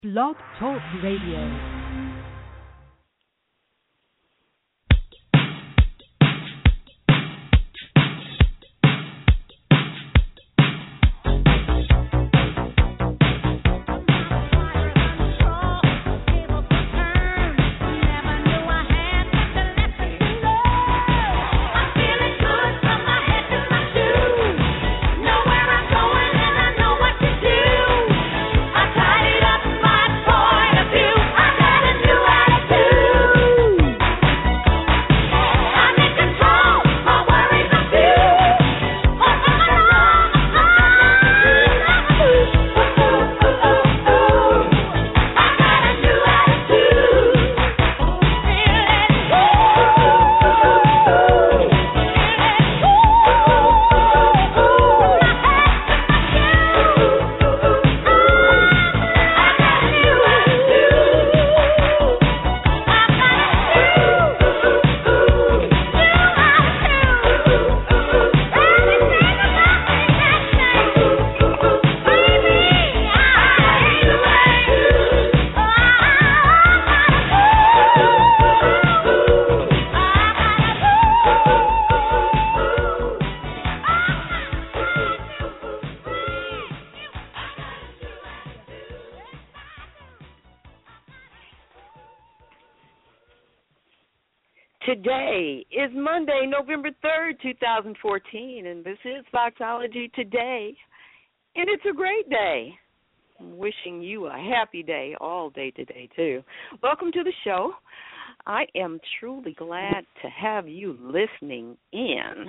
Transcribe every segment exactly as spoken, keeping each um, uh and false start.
Blog Talk Radio. Today is Monday, November third, two thousand fourteen, and this is Foxology Today, and it's a great day. I'm wishing you a happy day all day today, too. Welcome to the show. I am truly glad to have you listening in,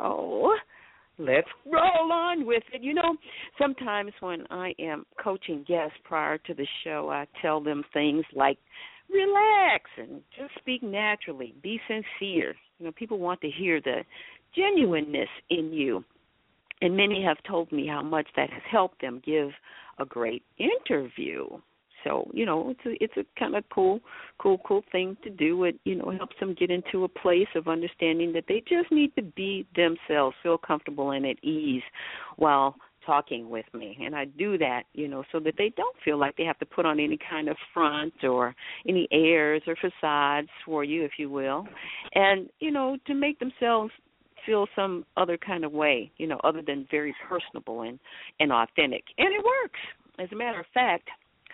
so let's roll on with it. You know, sometimes when I am coaching guests prior to the show, I tell them things like, relax and just speak naturally. Be sincere. You know, people want to hear the genuineness in you. And many have told me how much that has helped them give a great interview. So, you know, it's a, it's a kind of cool, cool, cool thing to do. It, you know, helps them get into a place of understanding that they just need to be themselves, feel comfortable and at ease while talking with me. And I do that, you know, so that they don't feel like they have to put on any kind of front or any airs or facades for you, if you will, and, you know, to make themselves feel some other kind of way, you know, other than very personable and, and authentic. And it works. As a matter of fact,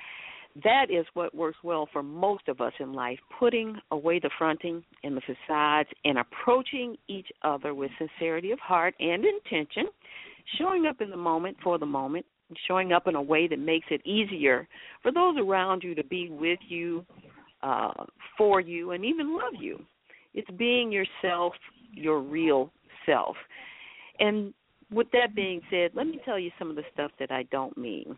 that is what works well for most of us in life, putting away the fronting and the facades and approaching each other with sincerity of heart and intention, showing up in the moment for the moment, showing up in a way that makes it easier for those around you to be with you, uh, for you, and even love you. It's being yourself, your real self. And with that being said, let me tell you some of the stuff that I don't mean.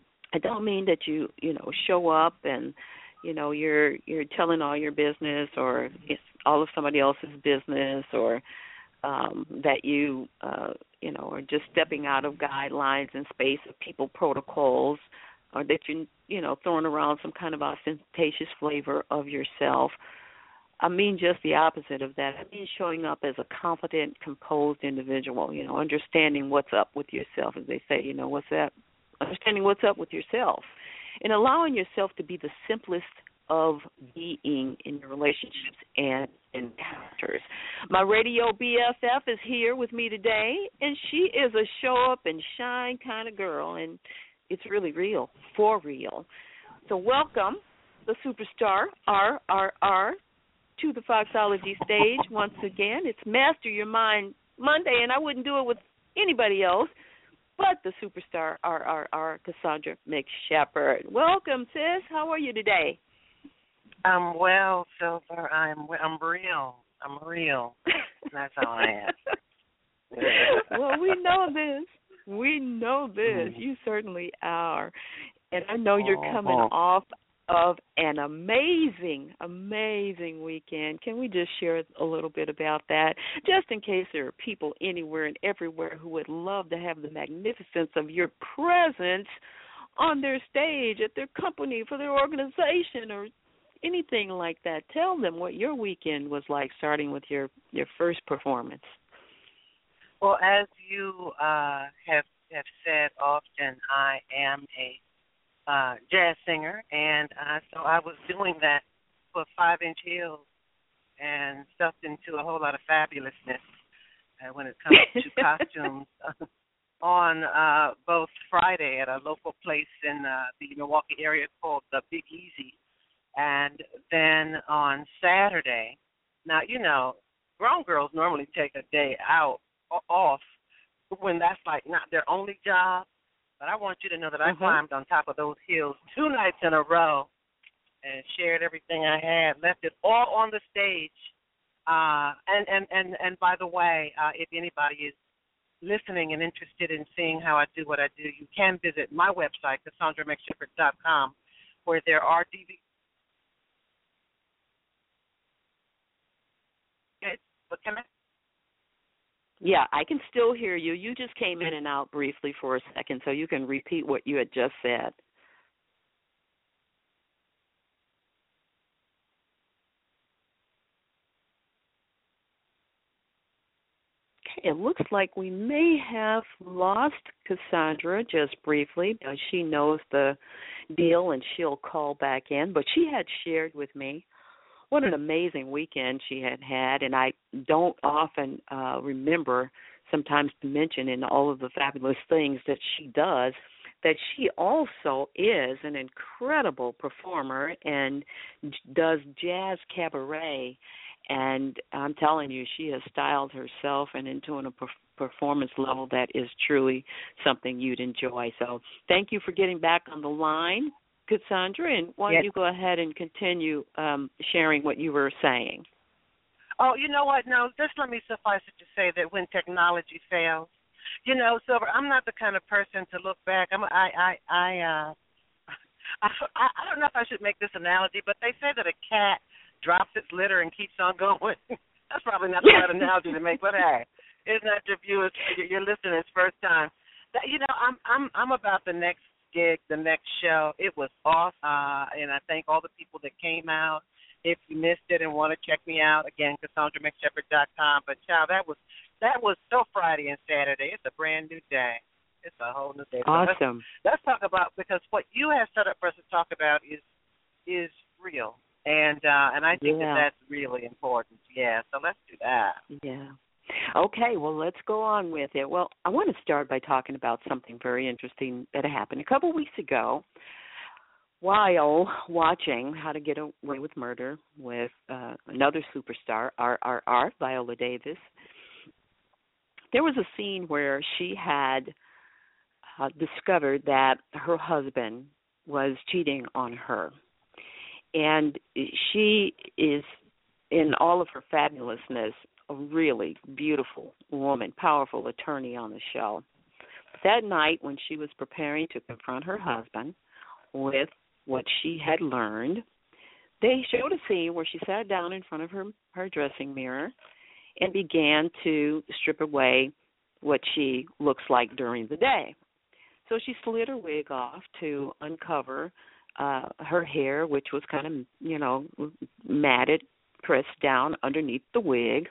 I don't mean that you, you know, show up and, you know, you're you're telling all your business or it's all of somebody else's business or um, that you, uh, you know, are just stepping out of guidelines and space of people protocols or that you, you know, throwing around some kind of ostentatious flavor of yourself. I mean just the opposite of that. I mean showing up as a confident, composed individual, you know, understanding what's up with yourself, as they say, you know, what's that? Understanding what's up with yourself and allowing yourself to be the simplest of being in your relationships and encounters. My radio B F F is here with me today, and she is a show up and shine kind of girl, and it's really real, for real. So welcome, the superstar, R R R, to the Foxology stage once again. It's Master Your Mind Monday, and I wouldn't do it with anybody else but the superstar, R R R, Cassandra McShepard. Welcome, sis. How are you today? I'm well, Silver. I'm I'm real. I'm real. That's all I am. Well, we know this. We know this. You certainly are. And I know you're coming uh-huh. off of an amazing, amazing weekend. Can we just share a little bit about that, just in case there are people anywhere and everywhere who would love to have the magnificence of your presence on their stage, at their company, for their organization, or anything like that. Tell them what your weekend was like, starting with your, your first performance. Well, as you uh, have have said often, I am a uh, jazz singer, and uh, so I was doing that for five-inch heels and stuffed into a whole lot of fabulousness uh, when it comes to costumes on uh, both Friday at a local place in uh, the Milwaukee area called the Big Easy, and then on Saturday. Now, you know, grown girls normally take a day out o- off when that's like not their only job, but I want you to know that I Mm-hmm. climbed on top of those hills two nights in a row and shared everything I had, left it all on the stage. Uh, and, and, and, and by the way, uh, if anybody is listening and interested in seeing how I do what I do, you can visit my website, Cassandra McShippert dot com, where there are D V Ds. What can I? Yeah, I can still hear you. You just came in and out briefly for a second, so you can repeat what you had just said. Okay, it looks like we may have lost Cassandra just briefly. Uh, She knows the deal, and she'll call back in. But she had shared with me what an amazing weekend she had had, and I don't often uh, remember sometimes to mention in all of the fabulous things that she does, that she also is an incredible performer and j- does jazz cabaret. And I'm telling you, she has styled herself and into a per- performance level that is truly something you'd enjoy. So thank you for getting back on the line, Cassandra, and why don't Yes. you go ahead and continue um, sharing what you were saying? Oh, you know what? No, just let me suffice it to say that when technology fails, you know, Silver, I'm not the kind of person to look back. I'm, I, I, I, uh, I, I don't know if I should make this analogy, but they say that a cat drops its litter and keeps on going. That's probably not the right analogy to make, but hey, isn't that your viewers, your, your listeners' first time? That, you know, I'm, I'm, I'm about the next gig, the next show. It was awesome, uh, and I thank all the people that came out. If you missed it and want to check me out, again, Cassandra McShippert dot com. But, child, that was that was so Friday and Saturday. It's a brand new day. It's a whole new day. So Awesome. let's, let's talk about, because what you have set up for us to talk about is is real. And uh, and I think Yeah. that that's really important. Yeah, so let's do that. Yeah. Okay, well, let's go on with it. Well, I want to start by talking about something very interesting that happened a couple weeks ago while watching How to Get Away with Murder with uh, another superstar, R R R, Viola Davis. There was a scene where she had uh, discovered that her husband was cheating on her. And she is, in all of her fabulousness, a really beautiful woman, powerful attorney on the show. That night, when she was preparing to confront her husband with what she had learned, they showed a scene where she sat down in front of her, her dressing mirror and began to strip away what she looks like during the day. So she slid her wig off to uncover uh, her hair, which was kind of, you know, matted, pressed down underneath the wig.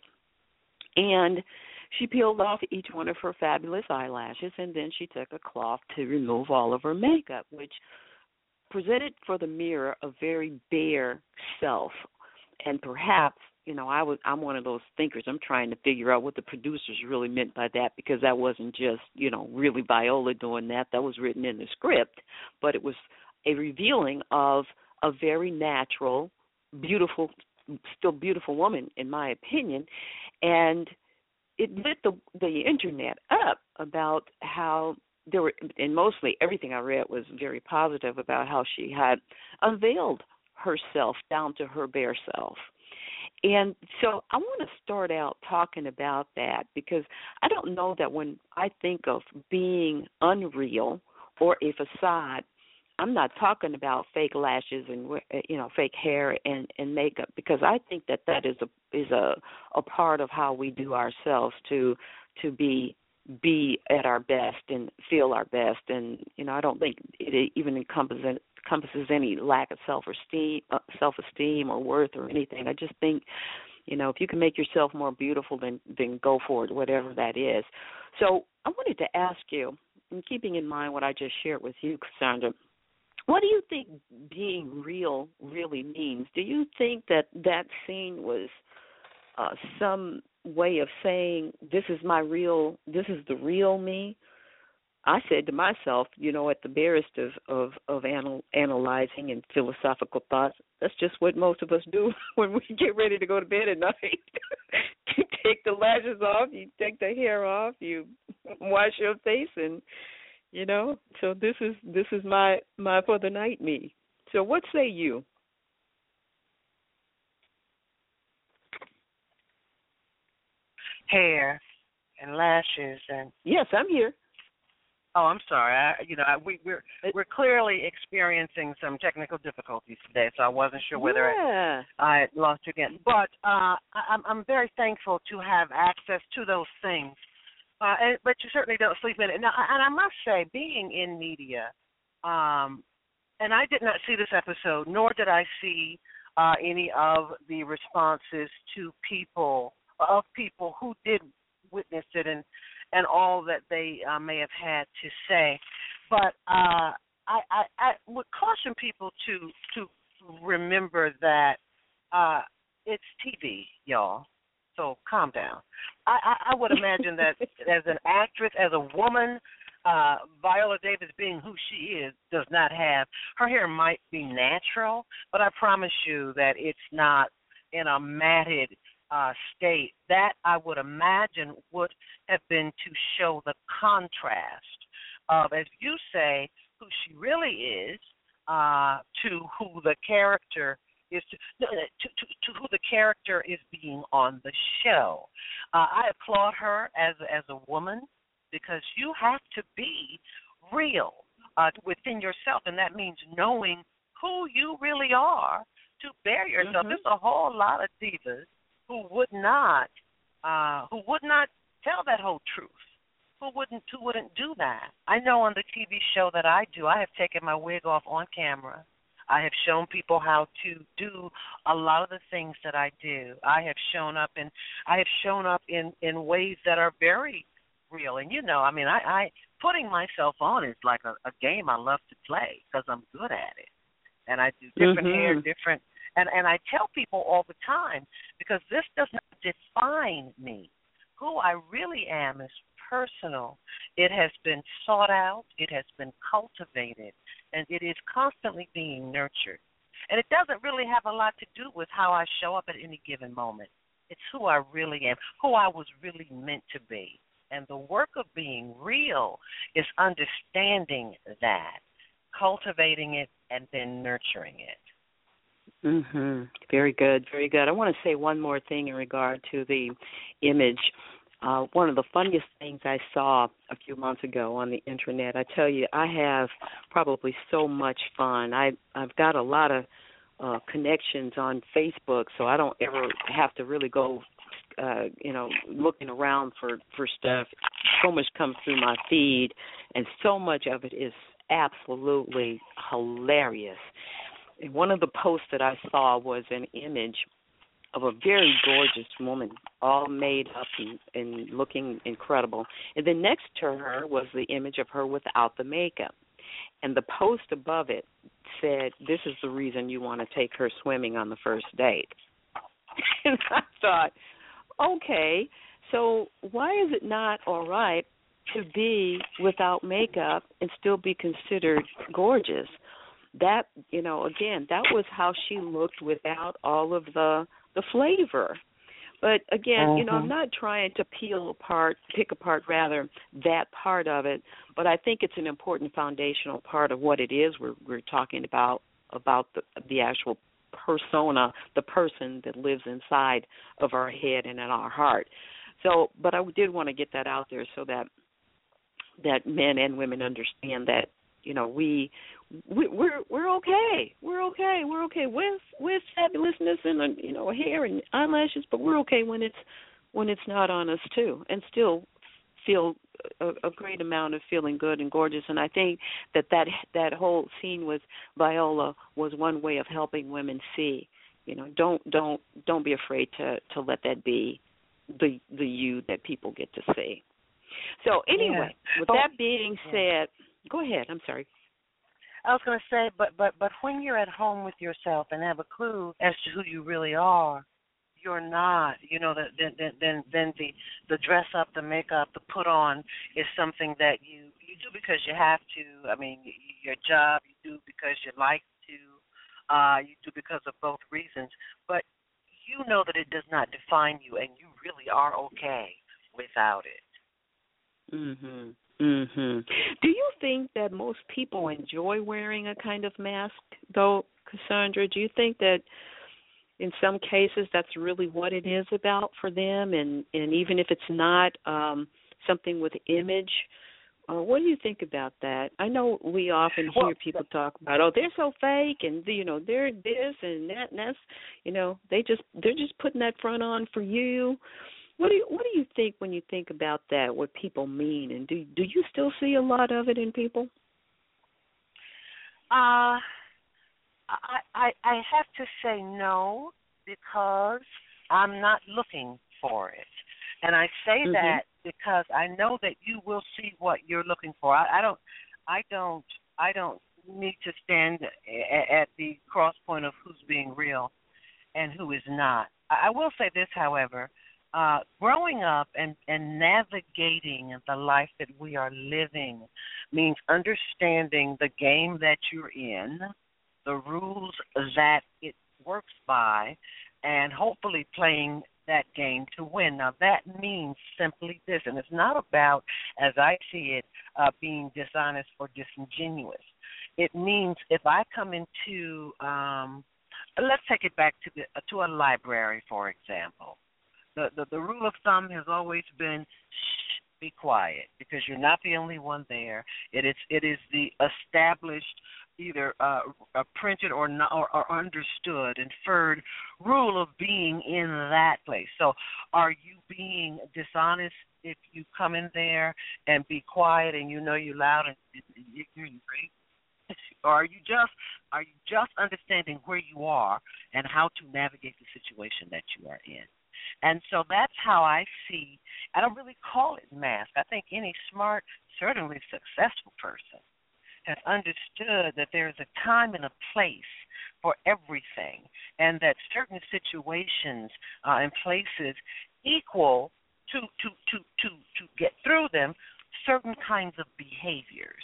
And she peeled off each one of her fabulous eyelashes, and then she took a cloth to remove all of her makeup, which presented for the mirror a very bare self. And perhaps, you know, I was I'm one of those thinkers. I'm trying to figure out what the producers really meant by that, because that wasn't just, you know, really Viola doing that. That was written in the script, but it was a revealing of a very natural, beautiful, still beautiful woman, in my opinion. And it lit the the internet up about how there were, and mostly everything I read was very positive about how she had unveiled herself down to her bare self. And so I want to start out talking about that, because I don't know that when I think of being unreal or a facade, I'm not talking about fake lashes and, you know, fake hair and, and makeup, because I think that that is a is a, a part of how we do ourselves to to be be at our best and feel our best. And, you know, I don't think it even encompasses encompasses any lack of self-esteem, uh, self-esteem or worth or anything. I just think, you know, if you can make yourself more beautiful, then then go for it, whatever that is. So I wanted to ask you, and keeping in mind what I just shared with you, Cassandra, What do you think being real really means? Do you think that that scene was uh, some way of saying, this is my real, this is the real me? I said to myself, you know, at the barest of, of, of anal, analyzing and philosophical thoughts, that's just what most of us do when we get ready to go to bed at night. You take the lashes off, you take the hair off, you wash your face, and, you know, so this is this is my, my for the night me. So what say you? Hair and lashes and Yes, I'm here. oh, I'm sorry. I, you know, I, we, we're we're clearly experiencing some technical difficulties today, so I wasn't sure whether yeah. I, I had lost you again. But uh, I, I'm I'm very thankful to have access to those things. Uh, and, but you certainly don't sleep in it. Now, and I must say, being in media, um, and I did not see this episode, nor did I see uh, any of the responses to people of people who did witness it and and all that they uh, may have had to say. But uh, I, I, I would caution people to to remember that uh, it's T V, y'all. So calm down. I, I, I would imagine that as an actress, as a woman, uh, Viola Davis, being who she is, does not have, her hair might be natural, but I promise you that it's not in a matted uh, state. That, I would imagine, would have been to show the contrast of, as you say, who she really is uh, to who the character is to, no, to, to, to who the character is being on the show. Uh, I applaud her as as a woman because you have to be real uh, within yourself, and that means knowing who you really are to bear yourself. Mm-hmm. There's a whole lot of divas who would not uh, who would not tell that whole truth. Who wouldn't who wouldn't do that? I know on the T V show that I do, I have taken my wig off on camera. I have shown people how to do a lot of the things that I do. I have shown up in I have shown up in, in ways that are very real. And you know, I mean, I, I putting myself on is like a, a game I love to play because I'm good at it. And I do different mm-hmm. hair, different, and, and I tell people all the time because this does not define me. Who I really am is personal. It has been sought out. It has been cultivated. And it is constantly being nurtured. And it doesn't really have a lot to do with how I show up at any given moment. It's who I really am, who I was really meant to be. And the work of being real is understanding that, cultivating it, and then nurturing it. Mhm. Very good, very good. I want to say one more thing in regard to the image. Uh, one of the funniest things I saw a few months ago on the internet, I tell you, I have probably so much fun. I, I've got a lot of uh, connections on Facebook, so I don't ever have to really go, uh, you know, looking around for, for stuff. So much comes through my feed, and so much of it is absolutely hilarious. And one of the posts that I saw was an image of a very gorgeous woman, all made up and, and looking incredible. And then next to her was the image of her without the makeup. And the post above it said, "This is the reason you want to take her swimming on the first date." And I thought, okay, so why is it not all right to be without makeup and still be considered gorgeous? That, you know, again, that was how she looked without all of the the flavor. But again, uh-huh. you know, I'm not trying to peel apart, pick apart rather that part of it, but I think it's an important foundational part of what it is we're we're talking about, about the the actual persona, the person that lives inside of our head and in our heart. So, but I did want to get that out there so that that men and women understand that, you know, we, we we're we're okay. We're okay. We're okay with with fabulousness and, you know, hair and eyelashes, but we're okay when it's when it's not on us too, and still feel a, a great amount of feeling good and gorgeous. And I think that, that that whole scene with Viola was one way of helping women see, you know, don't don't don't be afraid to, to let that be the the you that people get to see. So anyway, yeah. with oh, that being yeah. said, go ahead. I'm sorry. I was going to say, but but but when you're at home with yourself and have a clue as to who you really are, you're not. You know, the, then then then then the the dress up, the makeup, the put on is something that you you do because you have to. I mean, y- y- your job you do because you like to. Uh, you do because of both reasons, but you know that it does not define you, and you really are okay without it. Mhm. Mhm. Do you think that most people enjoy wearing a kind of mask, though, Cassandra? Do you think that in some cases that's really what it is about for them, and and even if it's not um, something with image? Uh, what do you think about that? I know we often Well, hear people talk about, oh, they're so fake, and you know they're this and that, and that's, you know, they just they're just putting that front on for you. What do you What do you think when you think about that? What people mean, and do do you still see a lot of it in people? uh, I, I I have to say no because I'm not looking for it, and I say Mhm. that because I know that you will see what you're looking for. I, I don't I don't I don't need to stand a- at the cross point of who's being real and who is not. I I will say this, however, uh, growing up and, and navigating the life that we are living means understanding the game that you're in, the rules that it works by, and hopefully playing that game to win. Now, that means simply this, and it's not about, as I see it, uh, being dishonest or disingenuous. It means if I come into um, let's take it back to the to a library, for example. The, the the rule of thumb has always been shh, be quiet because you're not the only one there. It is it is the established, either uh, uh, printed or, not, or or understood, inferred rule of being in that place. So, are you being dishonest if you come in there and be quiet and you know you're loud and you're great? Or are you just are you just understanding where you are and how to navigate the situation that you are in? And so that's how I see. I don't really call it mask. I think any smart, certainly successful person has understood that there is a time and a place for everything, and that certain situations uh, and places equal to to to to to get through them certain kinds of behaviors.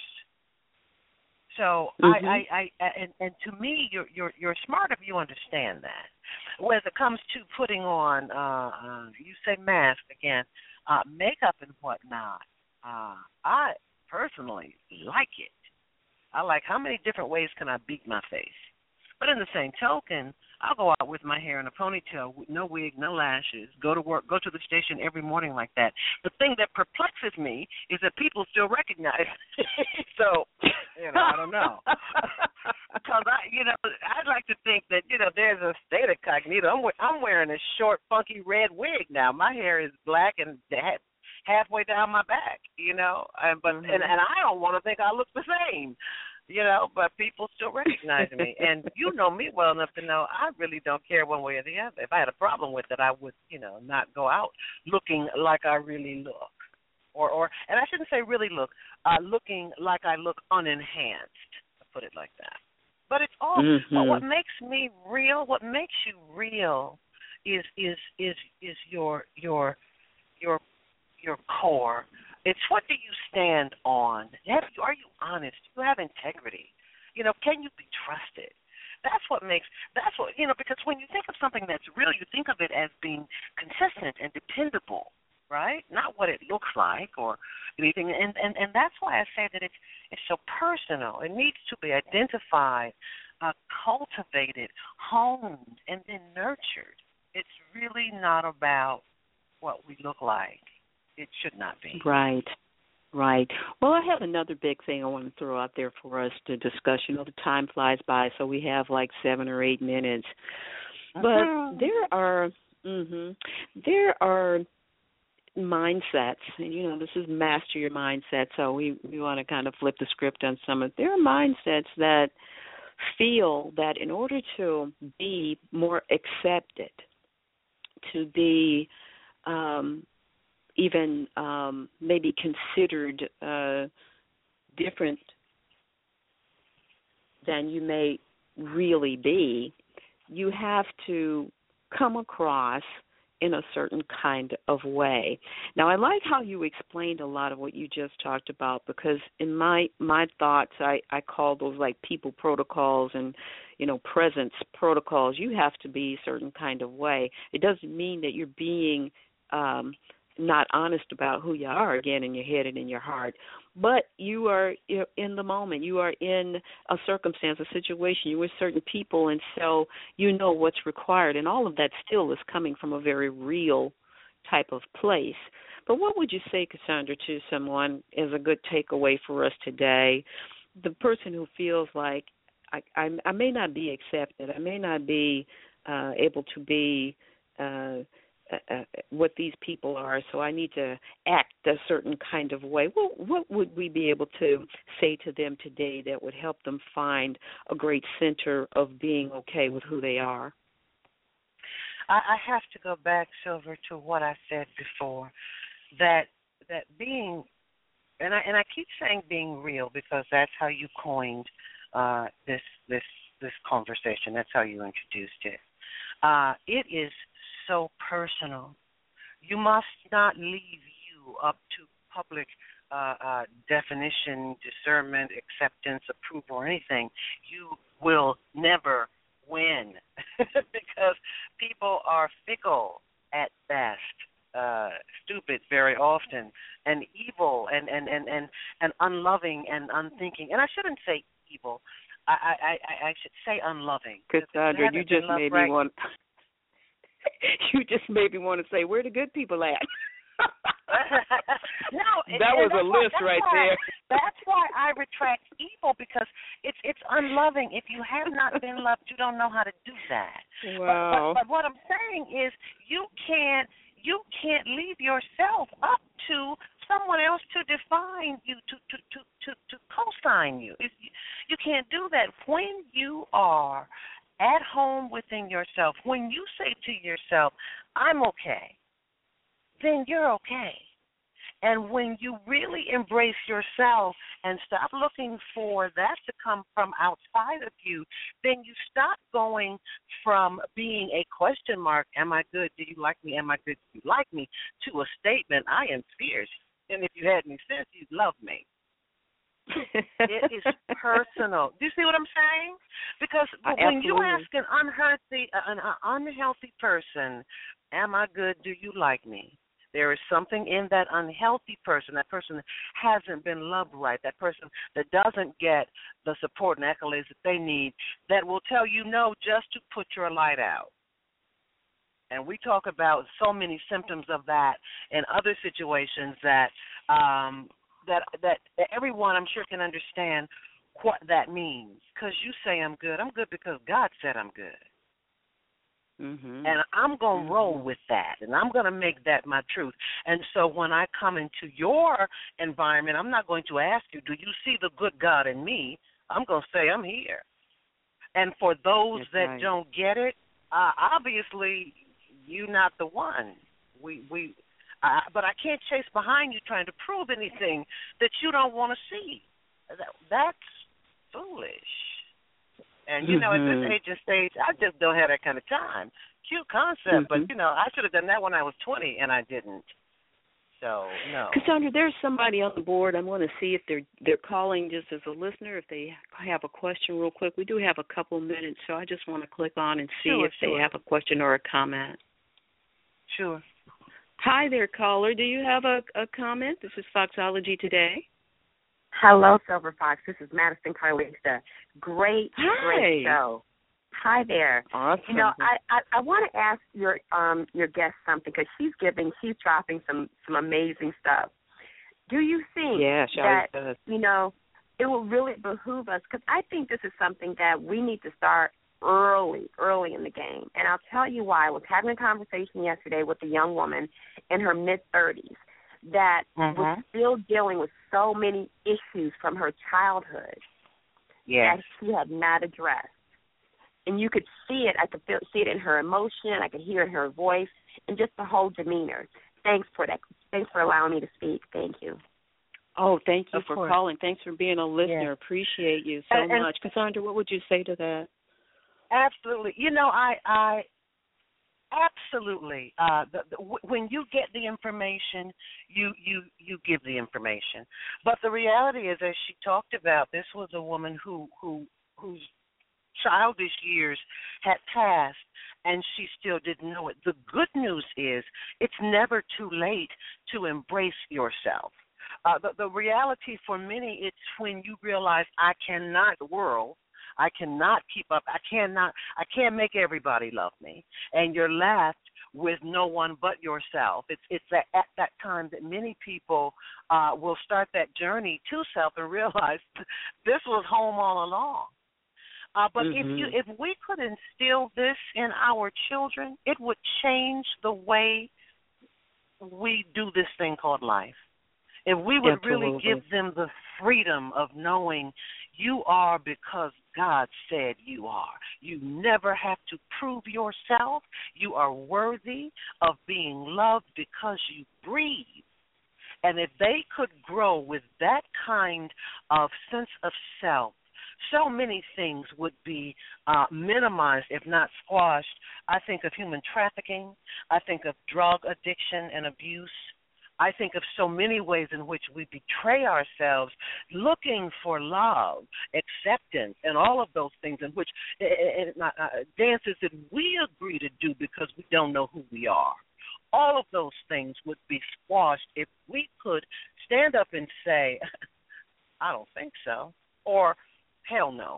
So Mhm. I, I, I and, and to me, you're you're you're smart if you understand that. When it comes to putting on, uh, uh, you say mask again, uh, makeup and whatnot. Uh, I personally like it. I like how many different ways can I beat my face. But in the same token, I'll go out with my hair in a ponytail, with no wig, no lashes, go to work, go to the station every morning like that. The thing that perplexes me is that people still recognize. So, you know, I don't know. Because I, you know, I'd like to think that you know there's a state of cognito. I'm we- I'm wearing a short, funky red wig now. My hair is black and ha- halfway down my back. You know, and but Mhm. and and I don't want to think I look the same. You know, but people still recognize me, and you know me well enough to know I really don't care one way or the other. If I had a problem with it, I would, you know, not go out looking like I really look, or or and I shouldn't say really look, uh, looking like I look unenhanced. To put it like that. But it's all. But what Mhm. makes me real? What makes you real is is is is your your your your core. It's what do you stand on? Have you, are you honest? Do you have integrity? You know, can you be trusted? That's what makes, that's what, you know, because when you think of something that's real, you think of it as being consistent and dependable, right? Not what it looks like or anything. And, and, and that's why I say that it's, it's so personal. It needs to be identified, uh, cultivated, honed, and then nurtured. It's really not about what we look like. It should not be. Right. Right. Well, I have another big thing I want to throw out there for us to discuss. You know, the time flies by, so we have like seven or eight minutes. But Mhm. there are, mhm, there are mindsets, and you know, this is master your mindset. So we we want to kind of flip the script on some of. There are mindsets that feel that in order to be more accepted, to be um, even um, maybe considered uh, different than you may really be, you have to come across in a certain kind of way. Now, I like how you explained a lot of what you just talked about, because in my my thoughts, I, I call those like people protocols and, you know, presence protocols. You have to be a certain kind of way. It doesn't mean that you're being um, not honest about who you are, again, in your head and in your heart, but you are in the moment. You are in a circumstance, a situation. You're with certain people, and so you know what's required, and all of that still is coming from a very real type of place. But what would you say, Cassandra, to someone as a good takeaway for us today, the person who feels like, I, I, I may not be accepted, I may not be uh, able to be uh, Uh, what these people are, so I need to act a certain kind of way. What, what would we be able to say to them today that would help them find a great center of being okay with who they are? I, I have to go back, Silver, to what I said before, that that being, and I and I keep saying being real because that's how you coined uh, this this this conversation. That's how you introduced it. Uh, it is so personal. You must not leave you up to public uh, uh, definition, discernment, acceptance, approval, or anything. You will never win because people are fickle at best, uh, stupid very often, and evil and, and, and, and, and unloving and unthinking. And I shouldn't say evil. I, I, I, I should say unloving. Cassandra, you just made right. me want... You just made me want to say, where are the good people at? No, that was a why, list right why, there. That's why I retract evil, because it's it's unloving. If you have not been loved, you don't know how to do that. Wow. But, but, but what I'm saying is, you can't you can't leave yourself up to someone else to define you, to to to to, to co-sign you. If you. You can't do that. When you are at home within yourself, when you say to yourself, I'm okay, then you're okay. And when you really embrace yourself and stop looking for that to come from outside of you, then you stop going from being a question mark, am I good, do you like me, am I good, do you like me, to a statement, I am fierce, and if you had any sense, you'd love me. It is personal. Do you see what I'm saying? Because when you ask an unhealthy, an unhealthy person, am I good, do you like me? There is something in that unhealthy person, that person that hasn't been loved right, that person that doesn't get the support and accolades that they need, that will tell you no just to put your light out. And we talk about so many symptoms of that in other situations that um, that that everyone, I'm sure, can understand what that means. Because you say I'm good. I'm good because God said I'm good. Mm-hmm. And I'm going to mm-hmm. roll with that, and I'm going to make that my truth. And so when I come into your environment, I'm not going to ask you, do you see the good God in me? I'm going to say I'm here. And for those That's that right. don't get it, uh, obviously you're not the one. We we, uh, but I can't chase behind you trying to prove anything that you don't want to see. That, that's foolish. And, you know, mm-hmm. at this age and stage, I just don't have that kind of time. Cute concept, mm-hmm. but, you know, I should have done that when I was twenty, and I didn't. So, no. Cassandra, there's somebody on the board. I want to see if they're they're calling just as a listener, if they have a question real quick. We do have a couple minutes, so I just want to click on and see sure, if sure. they have a question or a comment. Sure. Hi there, caller. Do you have a, a comment? This is Foxology Today. Hello, Silver Fox. This is Madison Carlista. Great, Hi. great show. Hi there. Awesome. You know, I, I, I want to ask your um your guest something, because she's giving, she's dropping some, some amazing stuff. Do you think yeah, that, does. you know, it will really behoove us, because I think this is something that we need to start early, early in the game. And I'll tell you why. I was having a conversation yesterday with a young woman in her mid-thirties that mm-hmm. was still dealing with so many issues from her childhood yes. that she had not addressed. And you could see it. I could feel, see it in her emotion. I could hear it in her voice and just the whole demeanor. Thanks for that. Thanks for allowing me to speak. Thank you. Oh, thank you Of for course. calling. Thanks for being a listener. Yeah. Appreciate you so And, and much. Cassandra, what would you say to that? absolutely. You know, I, I absolutely. Uh, the, the, w- when you get the information, you, you you give the information. But the reality is, as she talked about, this was a woman who who whose childish years had passed, and she still didn't know it. The good news is, it's never too late to embrace yourself. Uh, the, the reality for many, it's when you realize I cannot whirl. I cannot keep up. I cannot. I can't make everybody love me, and you're left with no one but yourself. It's it's at, at that time that many people uh, will start that journey to self and realize this was home all along. Uh, but mm-hmm. if you if we could instill this in our children, it would change the way we do this thing called life. If we would Absolutely. really give them the freedom of knowing you are because God said you are. You never have to prove yourself. You are worthy of being loved because you breathe. And if they could grow with that kind of sense of self, so many things would be uh, minimized, if not squashed. I think of human trafficking. I think of drug addiction and abuse. I think of so many ways in which we betray ourselves looking for love, acceptance, and all of those things in which uh, uh, dances that we agree to do because we don't know who we are. All of those things would be squashed if we could stand up and say, I don't think so, or hell no.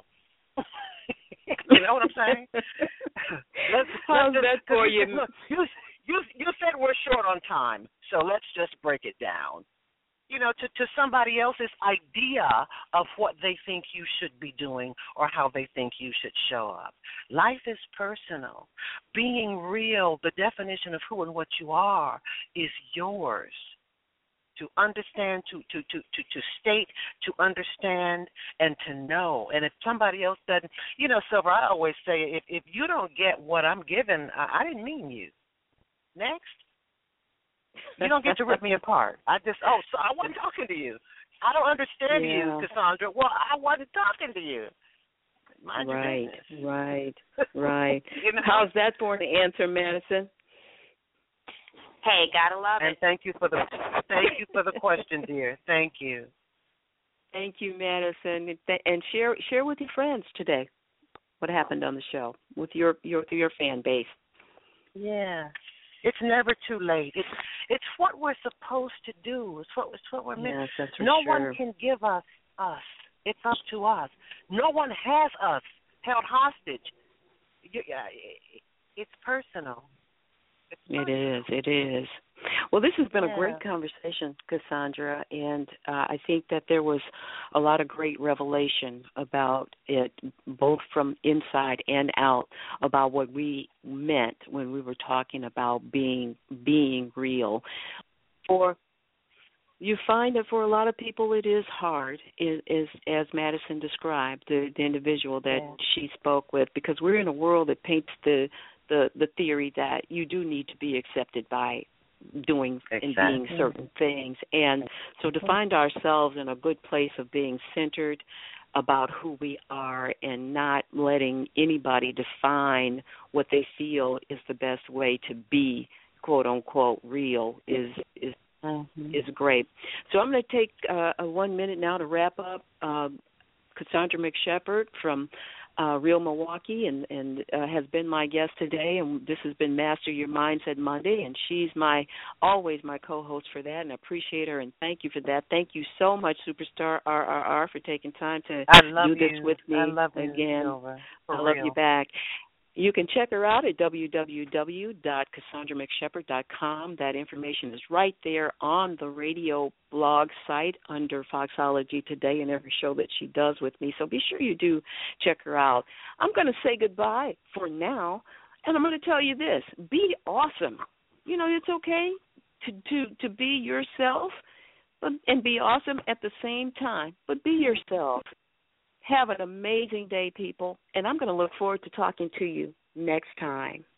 You know what I'm saying? let's, How's let's that just, for you? Look, you, you, you said we're short on time, so let's just break it down. You know, to, to somebody else's idea of what they think you should be doing or how they think you should show up. Life is personal. Being real, the definition of who and what you are, is yours. To understand, to, to, to, to, to state, to understand, and to know. And if somebody else doesn't, you know, Silver, I always say, if, if you don't get what I'm giving, I, I didn't mean you. Next. You don't get to rip me apart. I just, oh, so I wasn't talking to you. I don't understand Yeah. you, Cassandra. Well, I wasn't talking to you. Mind right, your business. right, right. You know? How's that for an answer, Madison? Hey, gotta love And it. thank you for the thank you for the question, dear. Thank you. Thank you, Madison, and, th- and share share with your friends today what happened on the show with your your your fan base. Yeah, it's never too late. It's it's what we're supposed to do. It's what it's what we're meant. Yes, that's for no sure. one can give us us. It's up to us. No one has us held hostage. You, uh, it's personal. It's It personal. is. It is. Well, this has been Yeah. a great conversation, Cassandra, and uh, I think that there was a lot of great revelation about it, both from inside and out, about what we meant when we were talking about being being real. For you find that for a lot of people it is hard, is, is as Madison described, the, the individual that Yeah. she spoke with, because we're in a world that paints the the the theory that you do need to be accepted by doing Exactly. and being certain things. And so to find ourselves in a good place of being centered about who we are and not letting anybody define what they feel is the best way to be, quote unquote, real is is Mm-hmm. is great. So I'm going to take uh, a one minute now to wrap up. Um, Cassandra McShepard from uh, Real Milwaukee and, and uh, has been my guest today, and this has been Master Your Mindset Monday, and she's my always my co-host for that, and I appreciate her, and thank you for that. Thank you so much, Superstar R R R, for taking time to I love do this you. with me I love you, again. Silver. For I love real. you back. You can check her out at w w w dot cassandra mcshepard dot com. That information is right there on the radio blog site under Foxology Today and every show that she does with me. So be sure you do check her out. I'm going to say goodbye for now, and I'm going to tell you this. Be awesome. You know, it's okay to, to, to be yourself but, and be awesome at the same time, but be yourself. Have an amazing day, people, and I'm going to look forward to talking to you next time.